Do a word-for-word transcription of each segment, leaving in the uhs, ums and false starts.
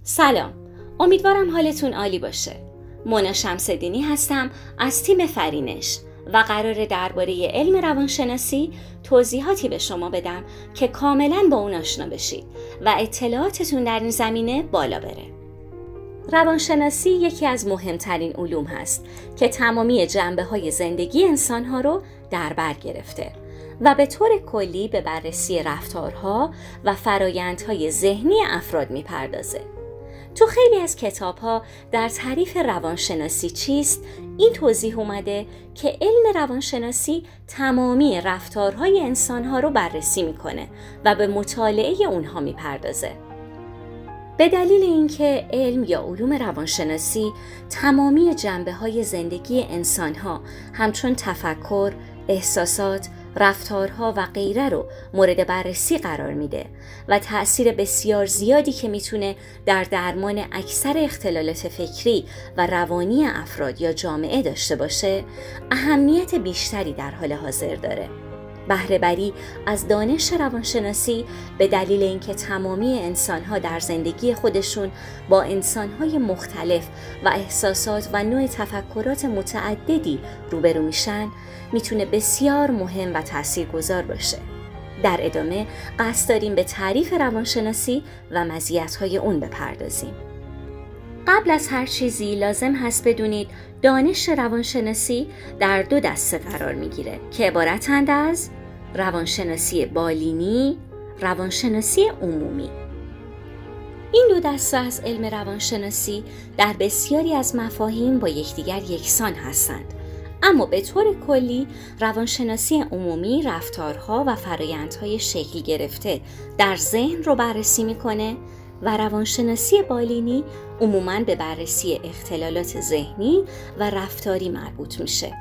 سلام، امیدوارم حالتون عالی باشه. مونا شمس‌الدینی هستم از تیم فرینش و قراره درباره علم روانشناسی توضیحاتی به شما بدم که کاملاً با اون آشنا بشید و اطلاعاتتون در این زمینه بالا بره. روانشناسی یکی از مهمترین علوم هست که تمامی جنبه‌های زندگی انسان‌ها رو در بر گرفته و به طور کلی به بررسی رفتارها و فرایندهای ذهنی افراد می‌پردازه. تو خیلی از کتاب‌ها در تعریف روانشناسی چیست این توضیح اومده که علم روانشناسی تمامی رفتارهای انسان‌ها رو بررسی می‌کنه و به مطالعه اونها می‌پردازه. به دلیل اینکه علم یا علوم روانشناسی تمامی جنبه‌های زندگی انسان‌ها همچون تفکر، احساسات، رفتارها و غیره رو مورد بررسی قرار میده و تأثیر بسیار زیادی که میتونه در درمان اکثر اختلالات فکری و روانی افراد یا جامعه داشته باشه، اهمیت بیشتری در حال حاضر داره. بهره بری از دانش روانشناسی به دلیل اینکه تمامی انسان‌ها در زندگی خودشون با انسان‌های مختلف و احساسات و نوع تفکرات متعددی روبرو میشن، میتونه بسیار مهم و تاثیرگذار باشه. در ادامه قصد داریم به تعریف روانشناسی و مزیت‌های اون بپردازیم. قبل از هر چیزی لازم هست بدونید دانش روانشناسی در دو دسته قرار میگیره که عبارتند از روانشناسی بالینی، روانشناسی عمومی. این دو دسته از علم روانشناسی در بسیاری از مفاهیم با یکدیگر یکسان هستند، اما به طور کلی روانشناسی عمومی رفتارها و فرآیندهای شکل گرفته در ذهن رو بررسی میکنه و روانشناسی بالینی عموماً به بررسی اختلالات ذهنی و رفتاری مربوط میشه.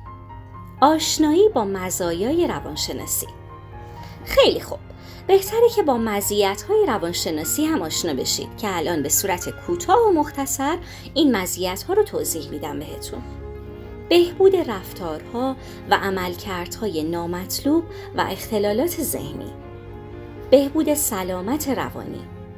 آشنایی با مزایای روانشناسی. خیلی خوب، بهتره که با مزیت‌های روانشناسی هم آشنا بشید که الان به صورت کوتاه و مختصر این مزیت‌ها رو توضیح میدم بهتون. بهبود رفتارها و عملکردهای نامطلوب و اختلالات ذهنی. بهبود سلامت روانی.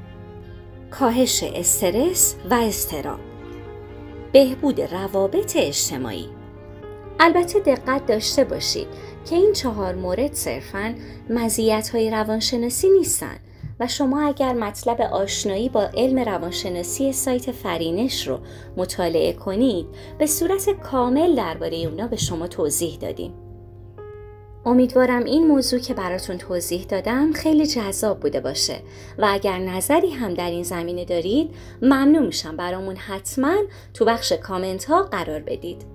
کاهش استرس و اضطراب. بهبود روابط اجتماعی. البته دقت داشته باشید که این چهار مورد صرفاً مزیت‌های روانشناسی نیستن و شما اگر مطلب آشنایی با علم روانشناسی سایت فرینش رو مطالعه کنید به صورت کامل درباره اونا به شما توضیح دادیم. امیدوارم این موضوع که براتون توضیح دادم خیلی جذاب بوده باشه و اگر نظری هم در این زمینه دارید ممنون میشم برامون حتما تو بخش کامنت ها قرار بدید.